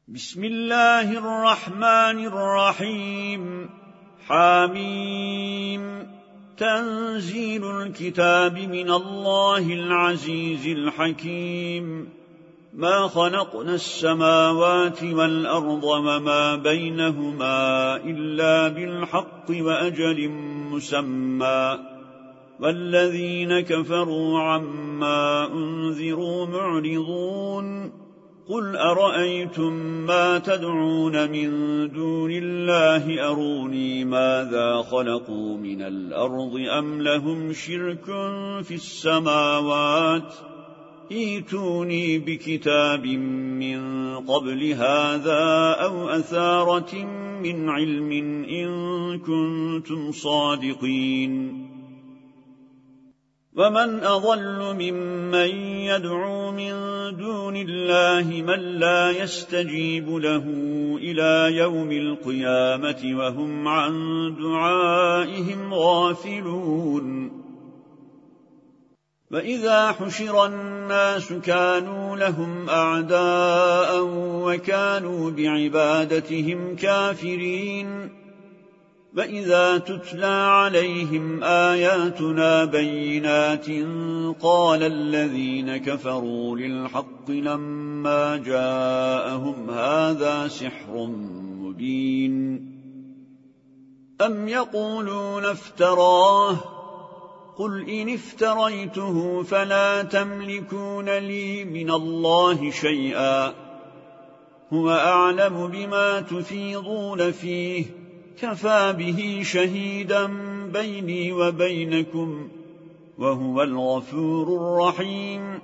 بسم الله الرحمن الرحيم حميم تنزيل الكتاب من الله العزيز الحكيم ما خلقنا السماوات والأرض وما بينهما إلا بالحق وأجل مسمى والذين كفروا عما أنذروا معرضون قل أرأيتم ما تدعون من دون الله أروني ماذا خلقوا من الأرض أم لهم شرك في السماوات ائتوني بكتاب من قبل هذا أو أثارة من علم إن كنتم صادقين ومن أضل ممن يدعو من دون الله من لا يستجيب له إلى يوم القيامة وهم عن دعائهم غافلون وإذا حشر الناس كانوا لهم أعداء وكانوا بعبادتهم كافرين وإذا تتلى عليهم آياتنا بينات قال الذين كفروا للحق لما جاءهم هذا سحر مبين أم يقولون افتراه قل إن افتريته فلا تملكون لي من الله شيئا هو أعلم بما تفيضون فيه كفى به شهيدا بيني وبينكم وهو الغفور الرحيم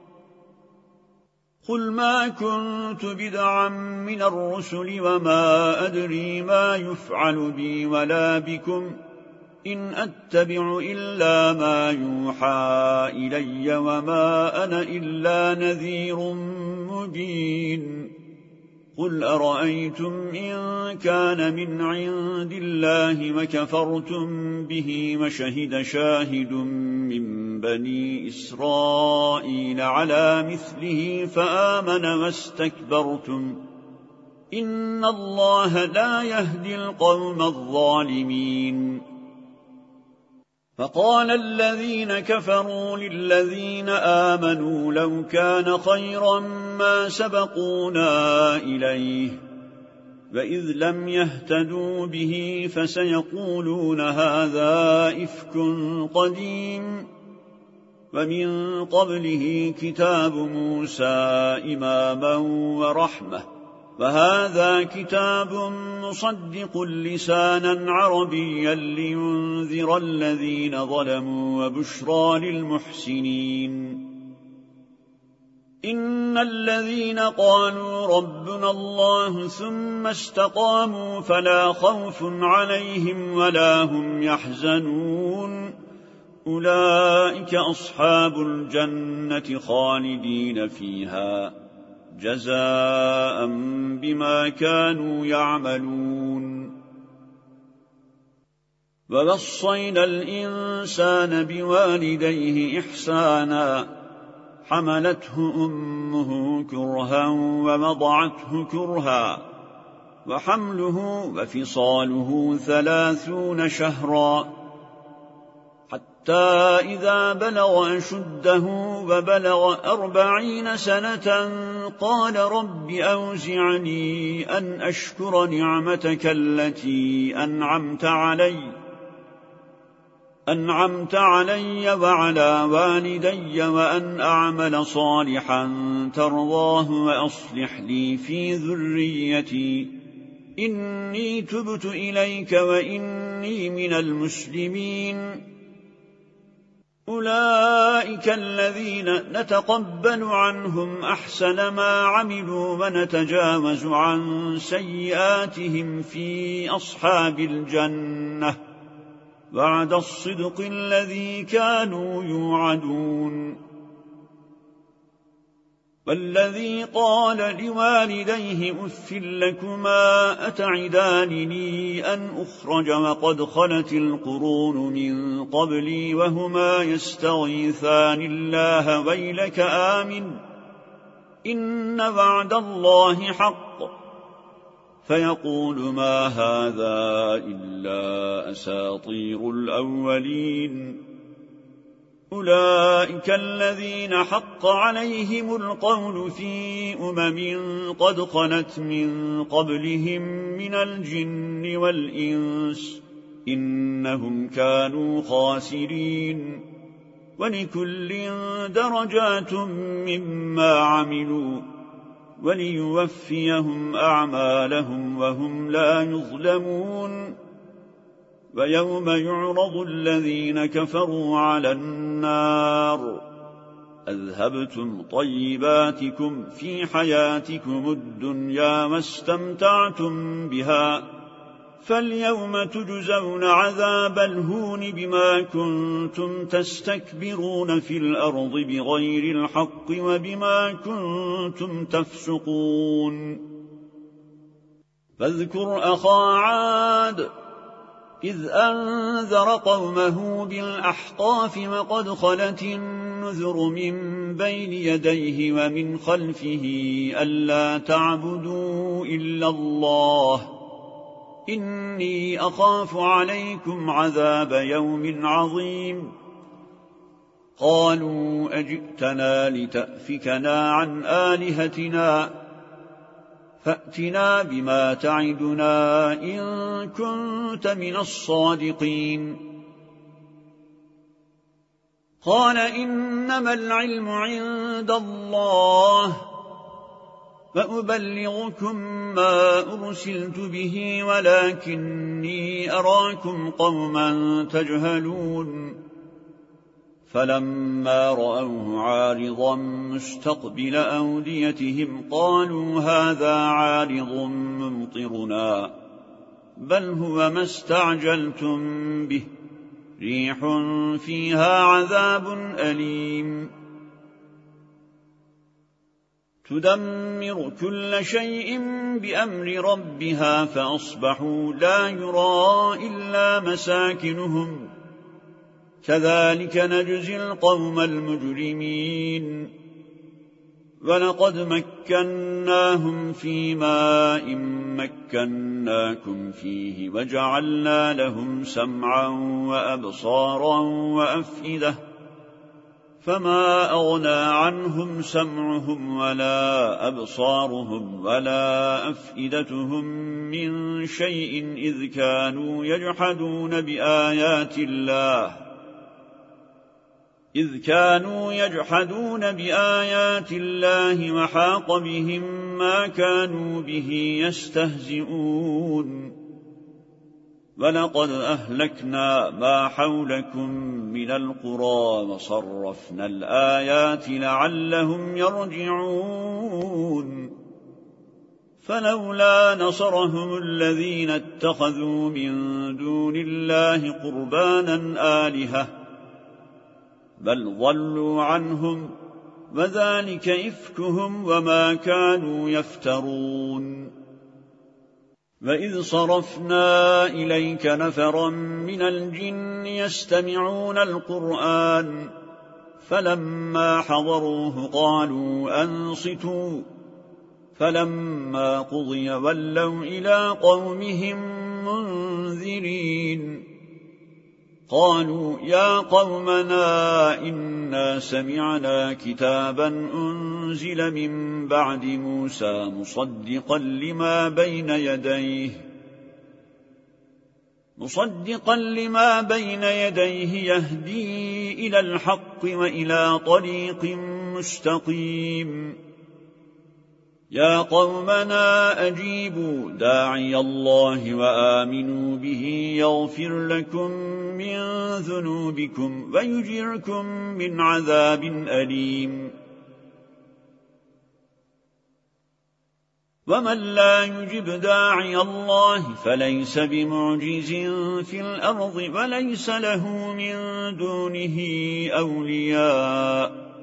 قل ما كنت بدعا من الرسل وما أدري ما يفعل بي ولا بكم إن أتبع إلا ما يوحى إلي وما أنا إلا نذير مبين قل أرأيتم إن كان من عند الله وكفرتم به وشهد شاهد من بني إسرائيل على مثله فآمن واستكبرتم إن الله لا يهدي القوم الظالمين فقال الذين كفروا للذين آمنوا لو كان خيرا ما سبقونا إليه وإذ لم يهتدوا به فسيقولون هذا إفك قديم ومن قبله كتاب موسى إماما ورحمة وهذا كتاب مصدق لسانا عربيا لينذر الذين ظلموا وبشرى للمحسنين إن الذين قالوا ربنا الله ثم استقاموا فلا خوف عليهم ولا هم يحزنون أولئك أصحاب الجنة خالدين فيها جزاء بما كانوا يعملون ووصينا الإنسان بوالديه إحسانا حملته أمه كرها ووضعته كرها وحمله وفصاله 30 شهرا حتى إذا بلغ أشده وبلغ 40 سنة قال رب أوزعني أن أشكر نعمتك التي أنعمت علي وعلى والدي وأن أعمل صالحا ترضاه وأصلح لي في ذريتي إني تبت إليك وإني من المسلمين أولئك الذين نتقبل عنهم أحسن ما عملوا ونتجاوز عن سيئاتهم في أصحاب الجنة وعد الصدق الذي كانوا يوعدون والذي قال لوالديه أف لكما أتعدانني أن أخرج وقد خلت القرون من قبلي وهما يستغيثان الله ويلك آمن إن وعد الله حق فيقول ما هذا إلا أساطير الأولين أولئك الذين حق عليهم القول في قد خلت من قبلهم من الجن والإنس إنهم كانوا خاسرين ولكل درجات مما عملوا وليوفيهم أعمالهم وهم لا يظلمون ويوم يعرض الذين كفروا على النار أذهبتم طيباتكم في حياتكم الدنيا واستمتعتم بها فاليوم تجزون عذاب الهون بما كنتم تستكبرون في الأرض بغير الحق وبما كنتم تفسقون فاذكر أخا عاد إذ أنذر قومه بالأحقاف وقد خلت النذر من بين يديه ومن خلفه ألا تعبدوا إلا الله إني أخاف عليكم عذاب يوم عظيم قالوا أجئتنا لتأفكنا عن آلهتنا فأتنا بما تعدنا إن كنت من الصادقين قال إنما العلم عند الله فأبلغكم ما أرسلت به ولكني أراكم قوما تجهلون فلما رأوه عارضا مستقبل أوديتهم قالوا هذا عارض ممطرنا بل هو ما استعجلتم به ريح فيها عذاب أليم تدمر كل شيء بأمر ربها فأصبحوا لا يرى إلا مساكنهم كذلك نجزي القوم المجرمين ولقد مكناهم في ماء مكناكم فيه وجعلنا لهم سمعا وأبصارا وأفئدة فما أغنى عنهم سمعهم ولا أبصارهم ولا أفئدتهم من شيء إذ كانوا يجحدون بآيات الله وحاق بهم ما كانوا به يستهزئون ولقد أهلكنا ما حولكم من القرى وصرفنا الآيات لعلهم يرجعون فلولا نصرهم الذين اتخذوا من دون الله قربانا آلهة بل ضلوا عنهم وذلك إفكهم وما كانوا يفترون وإذ صرفنا إليك نفرا من الجن يستمعون القرآن فلما حضروه قالوا أنصتوا فلما قضي ولوا إلى قومهم منذرين قالوا يا قومنا إنا سمعنا كتابا أنزل من بعد موسى مصدقا لما بين يديه يهدي إلى الحق وإلى طريق مستقيم يا قومنا أجيبوا داعي الله وآمنوا به يغفر لكم من ذنوبكم ويجركم من عذاب أليم ومن لا يجب داعي الله فليس بمعجز في الأرض وليس له من دونه أولياء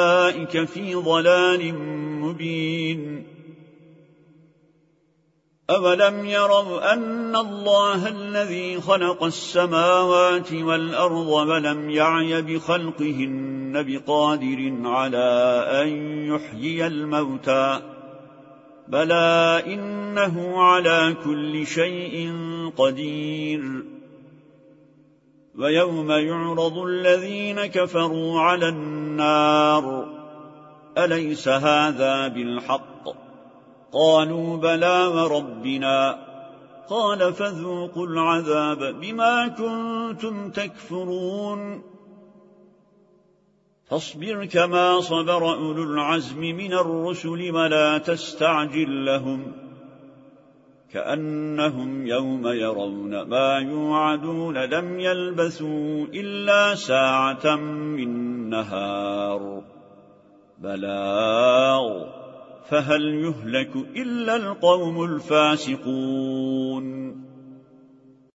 أولئك في ضلال مبين أولم يروا أن الله الذي خلق السماوات والأرض ولم يعي بخلقهن بقادر على أن يحيي الموتى بلى إنه على كل شيء قدير ويوم يعرض الذين كفروا على النار أليس هذا بالحق قالوا بلى وربنا قال فذوقوا العذاب بما كنتم تكفرون فاصبر كما صبر أولو العزم من الرسل ولا تستعجل لهم كأنهم يوم يرون ما يوعدون لم يلبثوا إلا ساعة من نهار بلاغ فهل يهلك إلا القوم الفاسقون